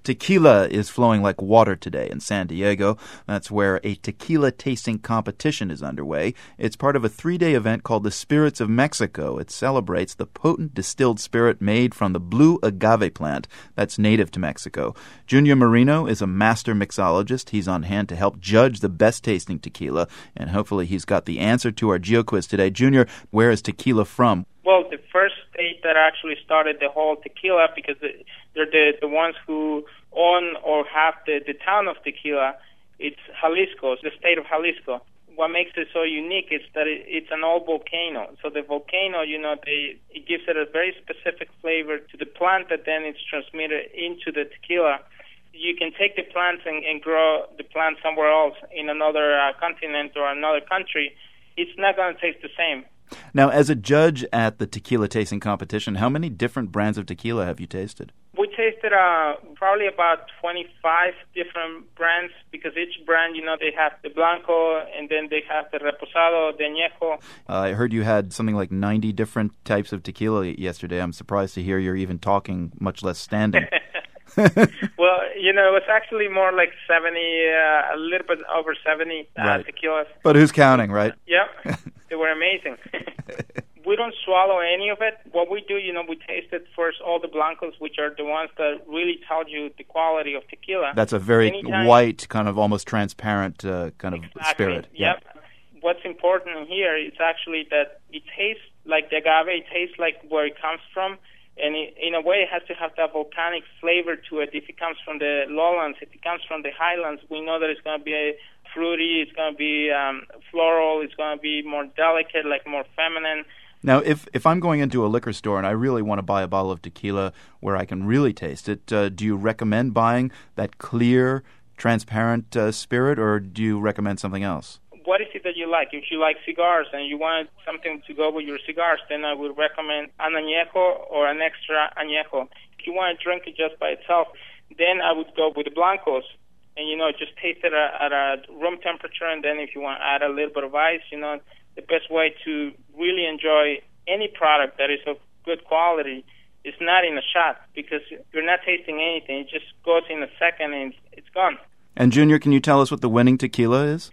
Tequila is flowing like water today in San Diego. That's where a tequila tasting competition is underway. It's part of a 3-day event called the Spirits of Mexico. It celebrates the potent distilled spirit made from the blue agave plant that's native to Mexico. Junior Marino is a master mixologist. He's on hand to help judge the best tasting tequila, and hopefully he's got the answer to our GeoQuiz today. Junior, where is tequila from? Well, the first state that actually started the whole tequila, because they're the ones who own or have the town of tequila, it's Jalisco, the state of Jalisco. What makes it so unique is that it's an old volcano. So the volcano, it gives it a very specific flavor to the plant that then it's transmitted into the tequila. You can take the plants and grow the plant somewhere else in another continent or another country. It's not going to taste the same. Now, as a judge at the tequila tasting competition, how many different brands of tequila have you tasted? We tasted probably about 25 different brands, because each brand, they have the Blanco, and then they have the Reposado, the Añejo. I heard you had something like 90 different types of tequila yesterday. I'm surprised to hear you're even talking, much less standing. Well, it was actually more like 70, a little bit over 70 right. tequilas. But who's counting, right? Yep. They were amazing. We don't swallow any of it. What we do, we tasted first all the Blancos, which are the ones that really tell you the quality of tequila. That's a very white, kind of almost transparent kind of spirit. Yep. What's important here is actually that it tastes like the agave. It tastes like where it comes from. And in a way, it has to have that volcanic flavor to it. If it comes from the lowlands, if it comes from the highlands, we know that it's going to be fruity, it's going to be floral, it's going to be more delicate, like more feminine. Now, if I'm going into a liquor store and I really want to buy a bottle of tequila where I can really taste it, do you recommend buying that clear, transparent spirit, or do you recommend something else? What is it that you like? If you like cigars and you want something to go with your cigars, then I would recommend an añejo or an extra añejo. If you want to drink it just by itself, then I would go with the Blancos and, just taste it at a room temperature. And then if you want to add a little bit of ice, the best way to really enjoy any product that is of good quality is not in a shot, because you're not tasting anything. It just goes in a second and it's gone. And Junior, can you tell us what the winning tequila is?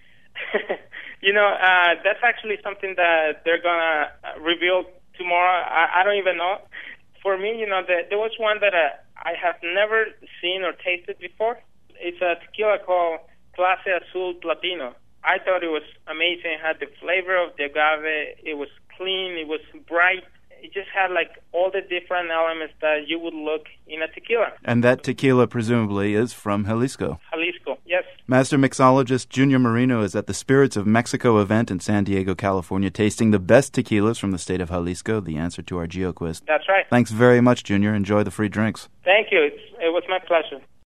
That's actually something that they're going to reveal tomorrow. I don't even know. For me, there was one that I have never seen or tasted before. It's a tequila called Clase Azul Platino. I thought it was amazing. It had the flavor of the agave. It was clean. It was bright. It just had all the different elements that you would look in a tequila. And that tequila presumably is from Jalisco. Jalisco, yes. Master mixologist Junior Marino is at the Spirits of Mexico event in San Diego, California, tasting the best tequilas from the state of Jalisco. The answer to our GeoQuiz. That's right. Thanks very much, Junior. Enjoy the free drinks. Thank you. It was my pleasure.